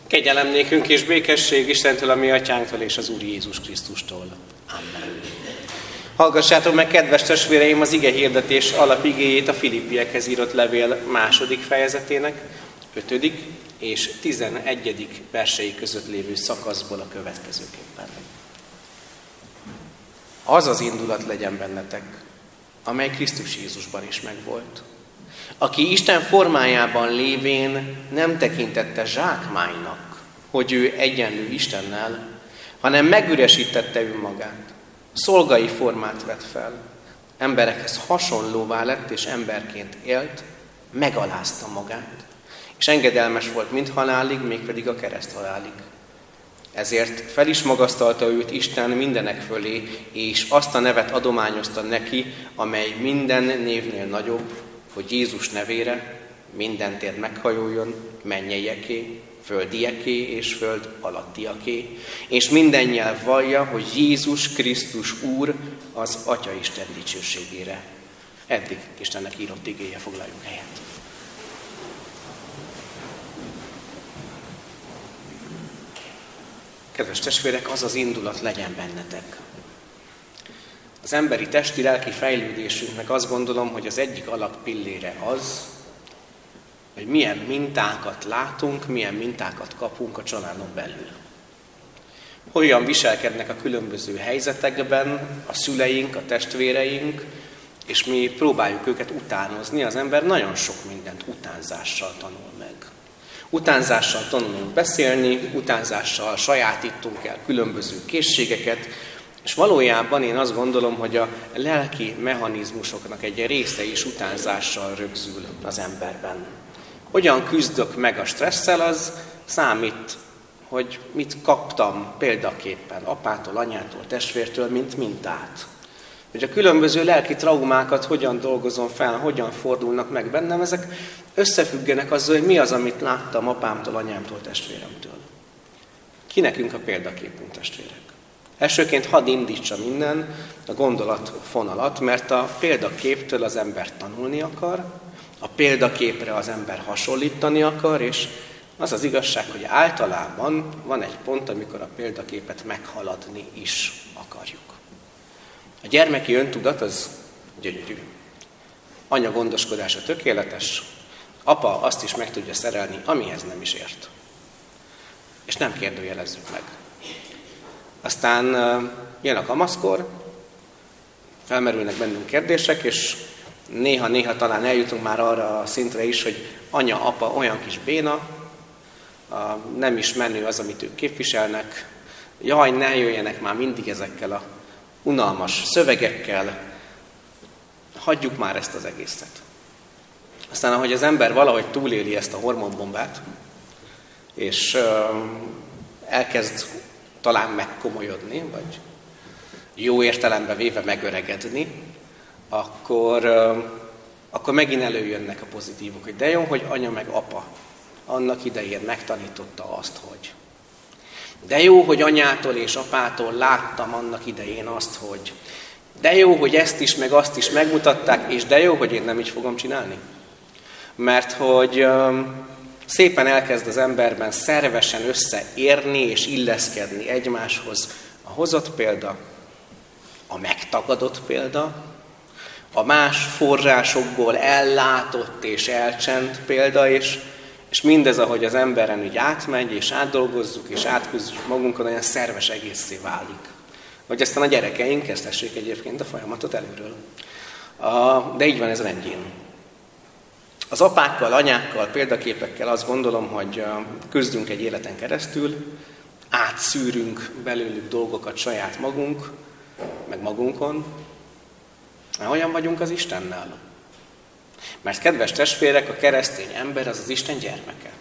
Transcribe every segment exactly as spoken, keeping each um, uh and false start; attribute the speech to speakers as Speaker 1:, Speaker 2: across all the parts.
Speaker 1: Kegyelem nékünk és békesség Istentől, a mi atyánktól és az Úr Jézus Krisztustól. Amen. Hallgassátok meg, kedves testvéreim, az ige hirdetés alapigéjét a Filippiekhez írott levél második fejezetének, ötödik és tizenegyedik versei között lévő szakaszból a következőképpen. Az az indulat legyen bennetek, amely Krisztus Jézusban is megvolt, aki Isten formájában lévén nem tekintette zsákmánynak, hogy ő egyenlő Istennel, hanem megüresítette önmagát, szolgai formát vett fel, emberekhez hasonlóvá lett és emberként élt, megalázta magát, és engedelmes volt mind halálig, mégpedig a kereszthalálig. Ezért fel is magasztalta őt Isten mindenek fölé, és azt a nevet adományozta neki, amely minden névnél nagyobb, hogy Jézus nevére minden tér meghajoljon, mennyeieké, földieké és föld alattiaké, és minden nyelv vallja, hogy Jézus Krisztus Úr az Atya Isten dicsőségére. Eddig Istennek írott igéje, foglaljunk helyet. Kedves testvérek, az az indulat legyen bennetek. Az emberi testi-lelki fejlődésünknek azt gondolom, hogy az egyik alappillére az, hogy milyen mintákat látunk, milyen mintákat kapunk a családon belül. Hogyan viselkednek a különböző helyzetekben a szüleink, a testvéreink, és mi próbáljuk őket utánozni. Az ember nagyon sok mindent utánzással tanul meg. Utánzással tanulunk beszélni, utánzással sajátítunk el különböző készségeket, és valójában én azt gondolom, hogy a lelki mechanizmusoknak egy része is utánzással rögzül az emberben. Hogyan küzdök meg a stresszel, az számít, hogy mit kaptam példaképpen apától, anyától, testvértől, mint mintát. Hogy a különböző lelki traumákat hogyan dolgozom fel, hogyan fordulnak meg bennem, ezek összefüggenek azzal, hogy mi az, amit láttam apámtól, anyámtól, testvéremtől. Ki nekünk a példaképünk, testvérek? Elsőként hadd indítsa minden a gondolatfonalat, mert a példaképtől az ember tanulni akar, a példaképre az ember hasonlítani akar, és az az igazság, hogy általában van egy pont, amikor a példaképet meghaladni is akarjuk. A gyermeki öntudat az gyönyörű. Anya gondoskodása tökéletes, apa azt is meg tudja szerelni, amihez nem is ért. És nem kérdőjelezzük meg. Aztán jön a kamaszkor, felmerülnek bennünk kérdések, és néha-néha talán eljutunk már arra a szintre is, hogy anya, apa olyan kis béna, nem is menő az, amit ők képviselnek. Jaj, ne jöjjenek már mindig ezekkel a unalmas szövegekkel, hagyjuk már ezt az egészet. Aztán, ahogy az ember valahogy túléli ezt a hormonbombát, és elkezd talán megkomolyodni, vagy jó értelembe véve megöregedni, akkor, akkor megint előjönnek a pozitívok, hogy de jó, hogy anya meg apa annak idején megtanította azt, hogy. De jó, hogy anyától és apától láttam annak idején azt, hogy. De jó, hogy ezt is, meg azt is megmutatták, és de jó, hogy én nem így fogom csinálni. Mert hogy szépen elkezd az emberben szervesen összeérni és illeszkedni egymáshoz a hozott példa, a megtagadott példa, a más forrásokból ellátott és elcsent példa, és, és mindez, ahogy az emberen így átmegy, és átdolgozzuk, és átküzdjük magunkon, olyan szerves egészé válik. Hogy aztán a gyerekeink kezdhessék egyébként a folyamatot előről. De így van ez rendjén. Az apákkal, anyákkal, példaképekkel azt gondolom, hogy küzdünk egy életen keresztül, átszűrünk belőlük dolgokat saját magunk, meg magunkon. Olyan vagyunk az Istennel. Mert kedves testvérek, a keresztény ember az az Isten gyermeke.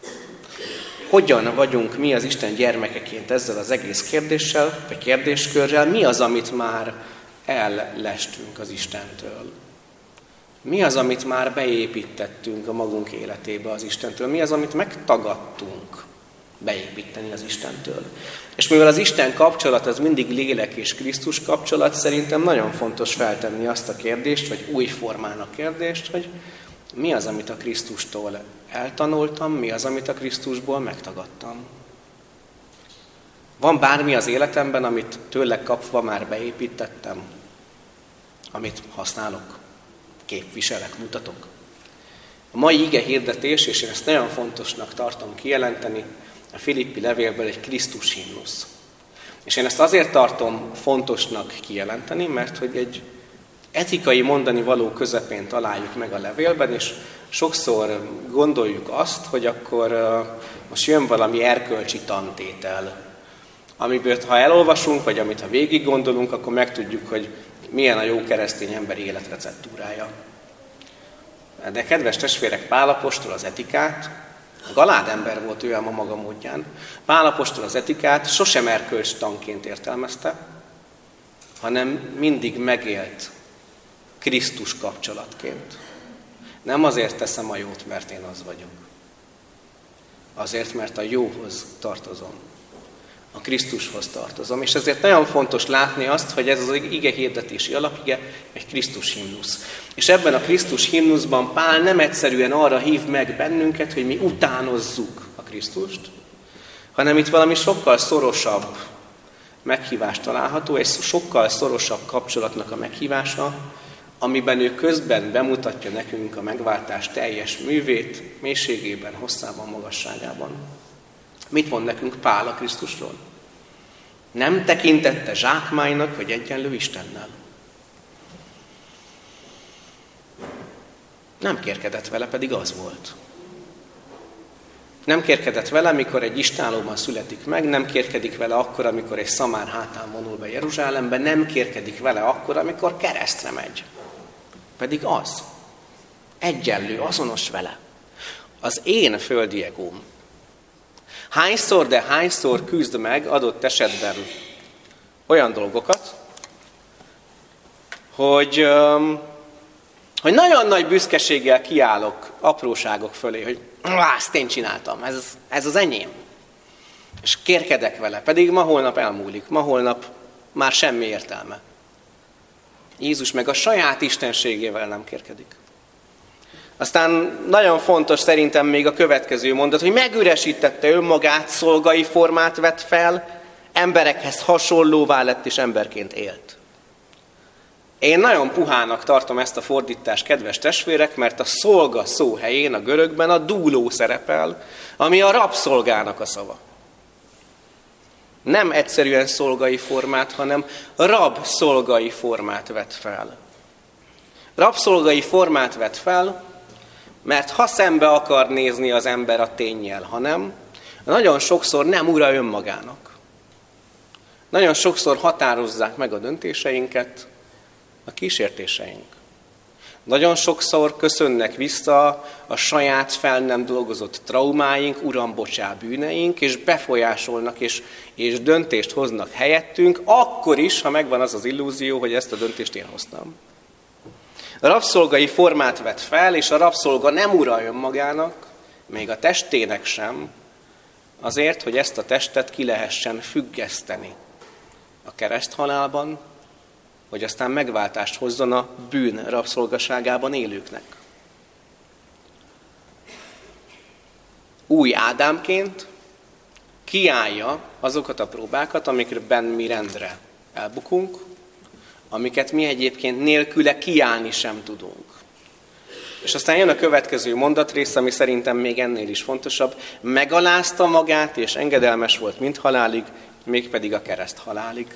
Speaker 1: Hogyan vagyunk mi az Isten gyermekeként ezzel az egész kérdéssel, vagy kérdéskörrel? Mi az, amit már ellestünk az Istentől? Mi az, amit már beépítettünk a magunk életébe az Istentől? Mi az, amit megtagadtunk beépíteni az Istentől? És mivel az Isten kapcsolat az mindig lélek és Krisztus kapcsolat, szerintem nagyon fontos feltenni azt a kérdést, vagy új formának kérdést, hogy Mi az, amit a Krisztustól eltanultam, mi az, amit a Krisztusból megtagadtam? Van bármi az életemben, amit tőle kapva már beépítettem, amit használok, képviselek, mutatok? A mai ige hirdetés, és én ezt nagyon fontosnak tartom kijelenteni, a Filippi levélből egy Krisztus himnusz. És én ezt azért tartom fontosnak kijelenteni, mert hogy egy etikai mondani való közepén találjuk meg a levélben, és sokszor gondoljuk azt, hogy akkor most jön valami erkölcsi tantétel, amiből ha elolvasunk, vagy amit ha végig gondolunk, akkor megtudjuk, hogy milyen a jó keresztény emberi életreceptúrája. De kedves testvérek, Pál apostol az etikát, galád ember volt ő ám a maga módján, Pál apostol az etikát sosem erkölcs tanként értelmezte, hanem mindig megélt Krisztus kapcsolatként. Nem azért teszem a jót, mert én az vagyok. Azért, mert a jóhoz tartozom. A Krisztushoz tartozom. És ezért nagyon fontos látni azt, hogy ez az ige hirdetési alapige egy Krisztus himnusz. És ebben a Krisztus himnuszban Pál nem egyszerűen arra hív meg bennünket, hogy mi utánozzuk a Krisztust, hanem itt valami sokkal szorosabb meghívás található, egy sokkal szorosabb kapcsolatnak a meghívása, amiben ő közben bemutatja nekünk a megváltás teljes művét, mélységében, hosszában, magasságában. Mit mond nekünk Pál a Krisztusról? Nem tekintette zsákmánynak, vagy egyenlő Istennel. Nem kérkedett vele, pedig az volt. Nem kérkedett vele, amikor egy istállóban születik meg, nem kérkedik vele akkor, amikor egy szamár hátán vonul be Jeruzsálembe, nem kérkedik vele akkor, amikor keresztre megy. Pedig az. Egyenlő, azonos vele. Az én földi egóm. Hányszor, de hányszor küzd meg adott esetben olyan dolgokat, hogy, hogy nagyon nagy büszkeséggel kiállok apróságok fölé, hogy ezt én csináltam, ez, ez az enyém. És kérkedek vele, pedig ma holnap elmúlik, ma holnap már semmi értelme. Jézus meg a saját istenségével nem kérkedik. Aztán nagyon fontos szerintem még a következő mondat, hogy megüresítette önmagát, szolgai formát vett fel, emberekhez hasonlóvá lett és emberként élt. Én nagyon puhának tartom ezt a fordítást, kedves testvérek, mert a szolga szó helyén a görögben a dúló szerepel, ami a rabszolgának a szava. Nem egyszerűen szolgai formát, hanem rabszolgai formát vett fel. Rabszolgai formát vett fel, mert ha szembe akar nézni az ember a ténnyel, hanem nagyon sokszor nem ura önmagának. Nagyon sokszor határozzák meg a döntéseinket a kísértéseink. Nagyon sokszor köszönnek vissza a saját fel nem dolgozott traumáink, uram, bocsá, bűneink, és befolyásolnak, és, és döntést hoznak helyettünk, akkor is, ha megvan az az illúzió, hogy ezt a döntést én hoztam. A rabszolgai formát vett fel, és a rabszolga nem ura önmagának, még a testének sem, azért, hogy ezt a testet ki lehessen függeszteni a kereszthalálban, hogy aztán megváltást hozzon a bűn rabszolgaságában élőknek. Új Ádámként kiállja azokat a próbákat, amikben mi rendre elbukunk, amiket mi egyébként nélküle kiállni sem tudunk. És aztán jön a következő mondatrész, ami szerintem még ennél is fontosabb. Megalázta magát, és engedelmes volt mind halálig, mégpedig a kereszt halálig.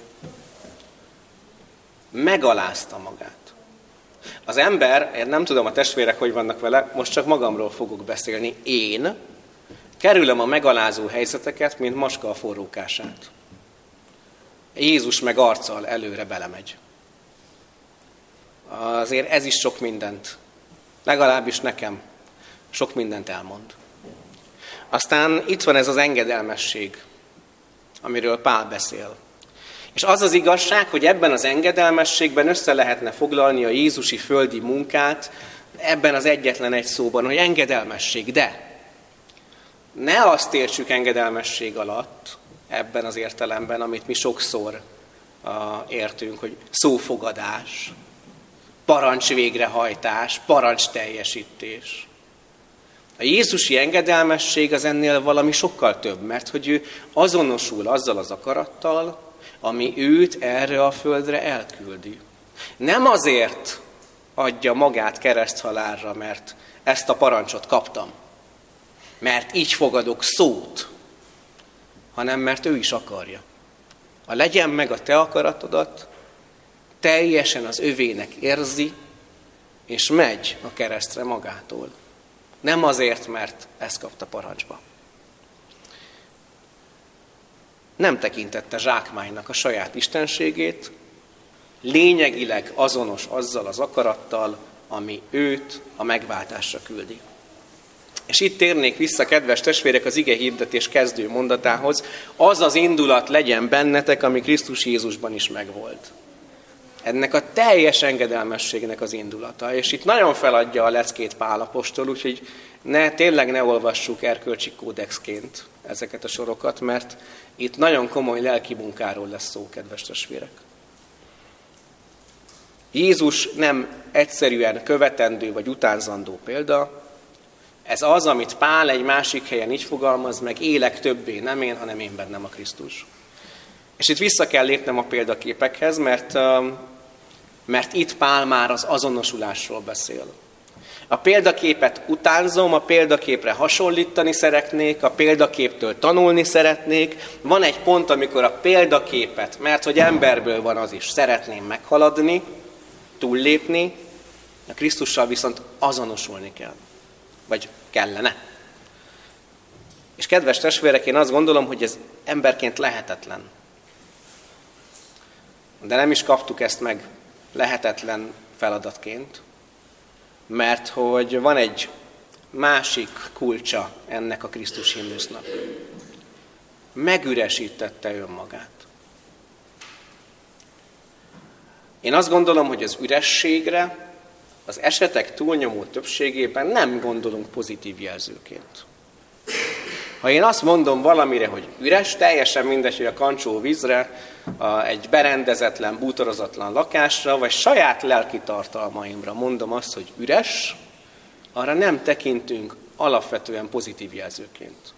Speaker 1: Megalázta magát. Az ember, én nem tudom a testvérek, hogy vannak vele, most csak magamról fogok beszélni. Én kerülöm a megalázó helyzeteket, mint macska a forrókását. Jézus meg arccal előre belemegy. Azért ez is sok mindent, legalábbis nekem sok mindent elmond. Aztán itt van ez az engedelmesség, amiről Pál beszél. És az az igazság, hogy ebben az engedelmességben össze lehetne foglalni a jézusi földi munkát, ebben az egyetlen egy szóban, hogy engedelmesség. De ne azt értsük engedelmesség alatt, ebben az értelemben, amit mi sokszor uh, értünk, hogy szófogadás, parancs végrehajtás, parancs teljesítés. A jézusi engedelmesség az ennél valami sokkal több, mert hogy ő azonosul azzal az akarattal, ami őt erre a földre elküldi. Nem azért adja magát kereszthalálra, mert ezt a parancsot kaptam, mert így fogadok szót, hanem mert ő is akarja. Ha legyen meg a te akaratodat, teljesen az övének érzi, és megy a keresztre magától. Nem azért, mert ezt kapta parancsba. Nem tekintette zsákmánynak a saját istenségét, lényegileg azonos azzal az akarattal, ami őt a megváltásra küldi. És itt térnék vissza, kedves testvérek, az ige hirdetés kezdő mondatához, az az indulat legyen bennetek, ami Krisztus Jézusban is megvolt. Ennek a teljes engedelmességnek az indulata. És itt nagyon feladja a leckét Pál apostol, úgyhogy ne, tényleg ne olvassuk erkölcsi kódexként ezeket a sorokat, mert itt nagyon komoly lelki munkáról lesz szó, kedves testvérek. Jézus nem egyszerűen követendő vagy utánzandó példa, ez az, amit Pál egy másik helyen így fogalmaz meg, élek többé nem én, hanem én bennem a Krisztus. És itt vissza kell lépnem a példaképekhez, mert, mert itt Pál már az azonosulásról beszél. A példaképet utánzom, a példaképre hasonlítani szeretnék, a példaképtől tanulni szeretnék. Van egy pont, amikor a példaképet, mert hogy emberből van az is, szeretném meghaladni, túllépni, a Krisztussal viszont azonosulni kell. Vagy kellene. És kedves testvérek, én azt gondolom, hogy ez emberként lehetetlen. De nem is kaptuk ezt meg lehetetlen feladatként, mert hogy van egy másik kulcsa ennek a Krisztus himnusznak. Megüresítette önmagát. Én azt gondolom, hogy az ürességre az esetek túlnyomó többségében nem gondolunk pozitív jelzőként. Ha én azt mondom valamire, hogy üres, teljesen mindegy, hogy a kancsó vízre, a, egy berendezetlen, bútorozatlan lakásra, vagy saját lelki tartalmaimra mondom azt, hogy üres, arra nem tekintünk alapvetően pozitív jelzőként.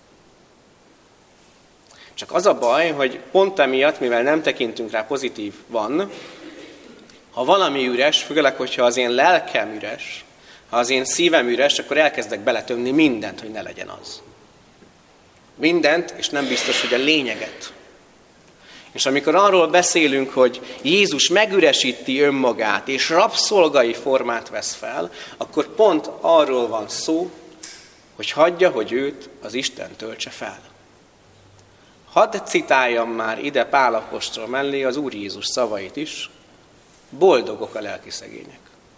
Speaker 1: Csak az a baj, hogy pont emiatt, mivel nem tekintünk rá pozitív van, ha valami üres, főleg, hogyha az én lelkem üres, ha az én szívem üres, akkor elkezdek beletömni mindent, hogy ne legyen az. Mindent, és nem biztos, hogy a lényeget. És amikor arról beszélünk, hogy Jézus megüresíti önmagát, és rabszolgai formát vesz fel, akkor pont arról van szó, hogy hagyja, hogy őt az Isten töltse fel. Hadd citáljam már ide Pál apostol mellé az Úr Jézus szavait is, boldogok a lelki szegények.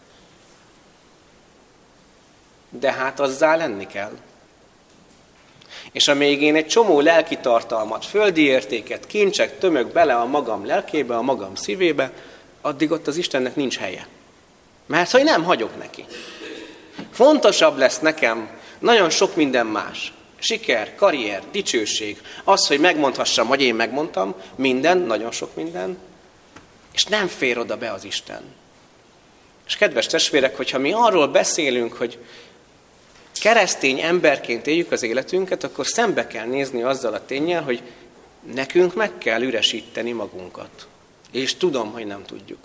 Speaker 1: De hát azzá lenni kell. És amíg én egy csomó lelki tartalmat, földi értéket, kincsek tömök bele a magam lelkébe, a magam szívébe, addig ott az Istennek nincs helye. Mert hogy nem hagyok neki. Fontosabb lesz nekem nagyon sok minden más. Siker, karrier, dicsőség, az, hogy megmondhassam, hogy én megmondtam, minden, nagyon sok minden, és nem fér oda be az Isten. És kedves testvérek, hogyha mi arról beszélünk, hogy keresztény emberként éljük az életünket, akkor szembe kell nézni azzal a ténnyel, hogy nekünk meg kell üresíteni magunkat. És tudom, hogy nem tudjuk.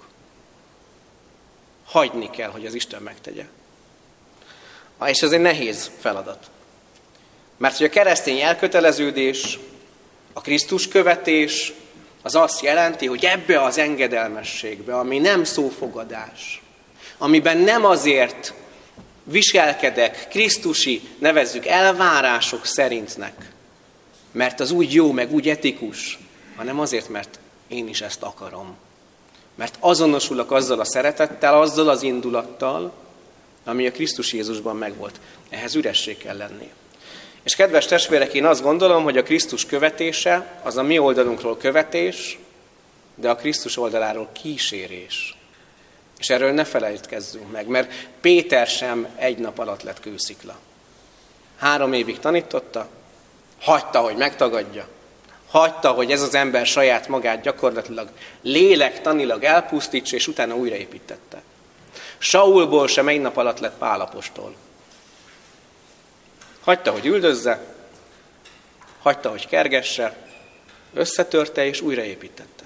Speaker 1: Hagyni kell, hogy az Isten megtegye. És ez egy nehéz feladat. Mert hogy a keresztény elköteleződés, a Krisztus követés, az azt jelenti, hogy ebbe az engedelmességbe, ami nem szófogadás, amiben nem azért viselkedek krisztusi, nevezzük elvárások szerintnek, mert az úgy jó, meg úgy etikus, hanem azért, mert én is ezt akarom. Mert azonosulok azzal a szeretettel, azzal az indulattal, ami a Krisztus Jézusban megvolt. Ehhez üresség kell lenni. És kedves testvérek, én azt gondolom, hogy a Krisztus követése az a mi oldalunkról követés, de a Krisztus oldaláról kísérés. És erről ne felejtkezzünk meg, mert Péter sem egy nap alatt lett kőszikla. Három évig tanította, hagyta, hogy megtagadja, hagyta, hogy ez az ember saját magát gyakorlatilag lélektanilag elpusztítsa, és utána újraépítette. Saulból sem egy nap alatt lett Pál apostol. Hagyta, hogy üldözze, hagyta, hogy kergesse, összetörte és újraépítette.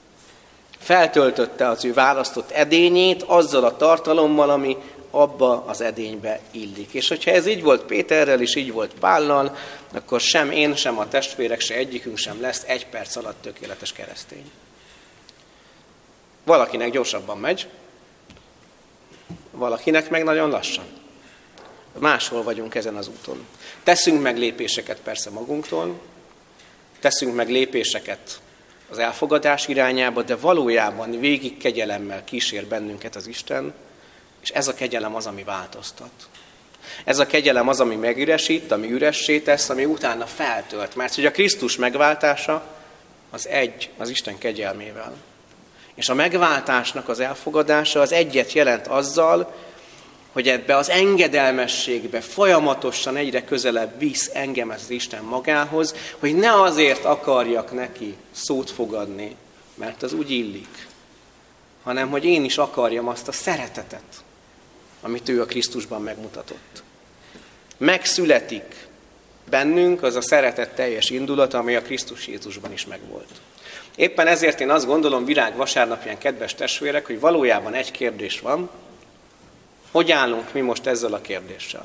Speaker 1: Feltöltötte az ő választott edényét azzal a tartalommal, ami abba az edénybe illik. És hogyha ez így volt Péterrel, és így volt Pállal, akkor sem én, sem a testvérek, se egyikünk sem lesz egy perc alatt tökéletes keresztény. Valakinek gyorsabban megy, valakinek meg nagyon lassan. Máshol vagyunk ezen az úton. Teszünk meg lépéseket persze magunktól, teszünk meg lépéseket az elfogadás irányába, de valójában végig kegyelemmel kísér bennünket az Isten, és ez a kegyelem az, ami változtat. Ez a kegyelem az, ami megüresít, ami üressé tesz, ami utána feltölt. Mert hogy a Krisztus megváltása az egy az Isten kegyelmével. És a megváltásnak az elfogadása az egyet jelent azzal, hogy ebbe az engedelmességbe folyamatosan egyre közelebb visz engem az Isten magához, hogy ne azért akarjak neki szót fogadni, mert az úgy illik, hanem hogy én is akarjam azt a szeretetet, amit ő a Krisztusban megmutatott. Megszületik bennünk az a szeretet teljes indulat, ami a Krisztus Jézusban is megvolt. Éppen ezért én azt gondolom, virág vasárnapján, kedves testvérek, hogy valójában egy kérdés van, hogy állunk mi most ezzel a kérdéssel.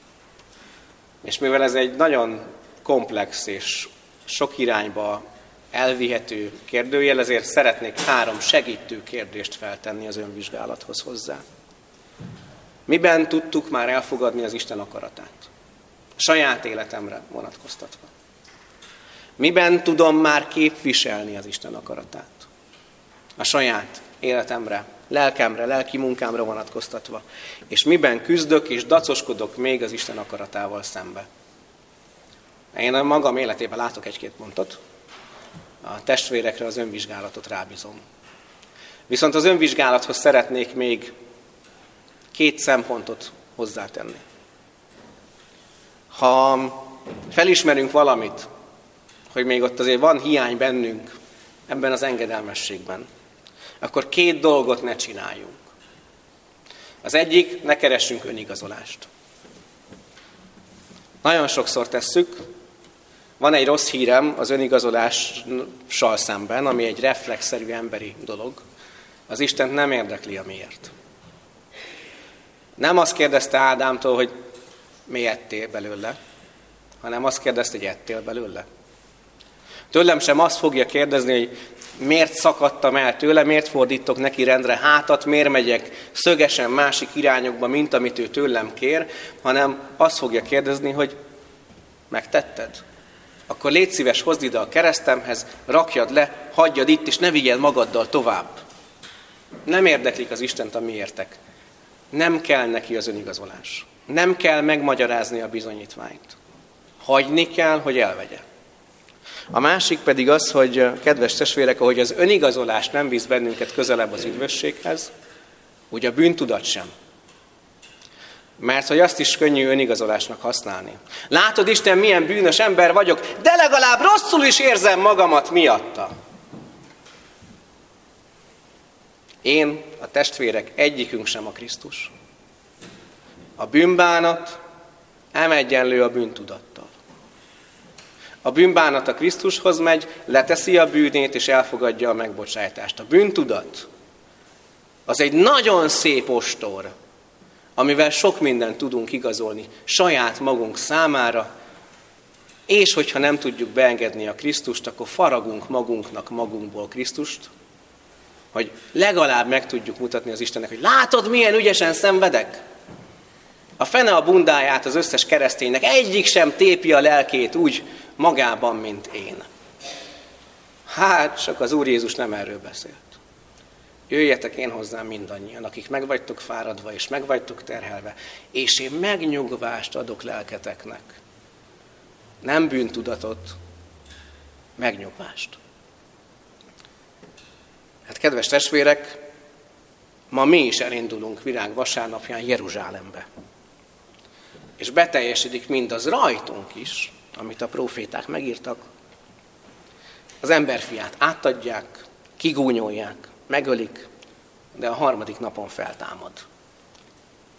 Speaker 1: És mivel ez egy nagyon komplex és sok irányba elvihető kérdőjel, ezért szeretnék három segítő kérdést feltenni az önvizsgálathoz hozzá. Miben tudtuk már elfogadni az Isten akaratát? Saját életemre vonatkoztatva. Miben tudom már képviselni az Isten akaratát? A saját életemre, lelkemre, lelki munkámra vonatkoztatva. És miben küzdök és dacoskodok még az Isten akaratával szembe? Én a magam életében látok egy-két pontot, a testvérekre az önvizsgálatot rábízom. Viszont az önvizsgálathoz szeretnék még két szempontot hozzátenni. Ha felismerünk valamit, hogy még ott azért van hiány bennünk ebben az engedelmességben, akkor két dolgot ne csináljunk. Az egyik, ne keressünk önigazolást. Nagyon sokszor tesszük. Van egy rossz hírem az önigazolással szemben, ami egy reflexzerű emberi dolog. Az Istent nem érdekli a miért. Nem azt kérdezte Ádámtól, hogy mi ettél belőle, hanem azt kérdezte, hogy ettél belőle. Tőlem sem azt fogja kérdezni, hogy miért szakadtam el tőle, miért fordítok neki rendre hátat, miért megyek szögesen másik irányokba, mint amit ő tőlem kér, hanem azt fogja kérdezni, hogy megtetted? Akkor légy szíves, hozd ide a keresztemhez, rakjad le, hagyjad itt, és ne vigyed magaddal tovább. Nem érdeklik az Istent a miértek. Nem kell neki az önigazolás. Nem kell megmagyarázni a bizonyítványt. Hagyni kell, hogy elvegye. A másik pedig az, hogy kedves testvérek, ahogy az önigazolás nem visz bennünket közelebb az üdvösséghez, úgy a bűntudat sem. Mert hogy azt is könnyű önigazolásnak használni. Látod, Isten, milyen bűnös ember vagyok, de legalább rosszul is érzem magamat miatta. Én, a testvérek, egyikünk sem a Krisztus. A bűnbánat nem egyenlő a bűntudattal. A bűnbánat a Krisztushoz megy, leteszi a bűnét és elfogadja a megbocsájtást. A bűntudat az egy nagyon szép ostor, amivel sok mindent tudunk igazolni saját magunk számára, és hogyha nem tudjuk beengedni a Krisztust, akkor faragunk magunknak magunkból Krisztust, hogy legalább meg tudjuk mutatni az Istennek, hogy látod, milyen ügyesen szenvedek? A fene a bundáját az összes kereszténynek, egyik sem tépi a lelkét úgy magában, mint én. Hát, csak az Úr Jézus nem erről beszélt. Jöjjetek én hozzám mindannyian, akik meg vagytok fáradva és meg vagytok terhelve, és én megnyugvást adok lelketeknek. Nem bűntudatot, megnyugvást. Hát kedves testvérek, ma mi is elindulunk virág vasárnapján Jeruzsálembe. És beteljesedik mindaz rajtunk is, amit a próféták megírtak. Az emberfiát átadják, kigúnyolják, megölik, de a harmadik napon feltámad.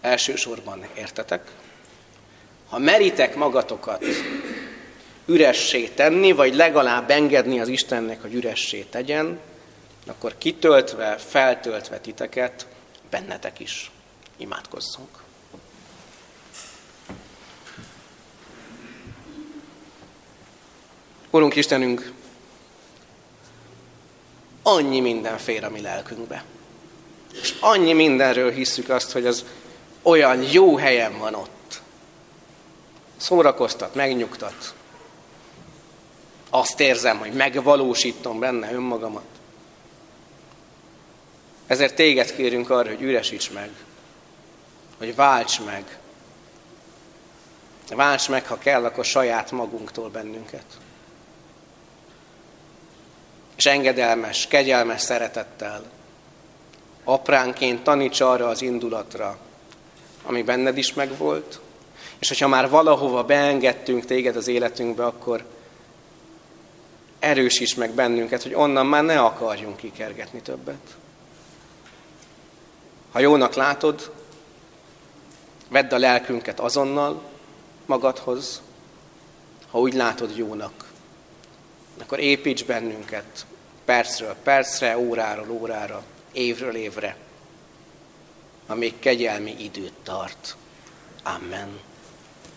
Speaker 1: elsősorban értetek. Ha meritek magatokat üressé tenni, vagy legalább engedni az Istennek, hogy üressé tegyen, akkor kitöltve, feltöltve titeket, bennetek is. Imádkozzunk. Urunk Istenünk, annyi minden fér a mi lelkünkbe. És annyi mindenről hisszük azt, hogy az olyan jó helyen van ott. Szórakoztat, megnyugtat. Azt érzem, hogy megvalósítom benne önmagamat. Ezért téged kérünk arra, hogy üresíts meg, hogy válts meg. Válts meg, ha kell, akkor saját magunktól bennünket. És engedelmes, kegyelmes szeretettel, apránként taníts arra az indulatra, ami benned is megvolt, és hogyha már valahova beengedtünk téged az életünkbe, akkor erősíts meg bennünket, hogy onnan már ne akarjunk kikergetni többet. Ha jónak látod, vedd a lelkünket azonnal magadhoz, ha úgy látod jónak, akkor építs bennünket percről percre, óráról órára, évről évre, amíg kegyelmi időt tart. Amen.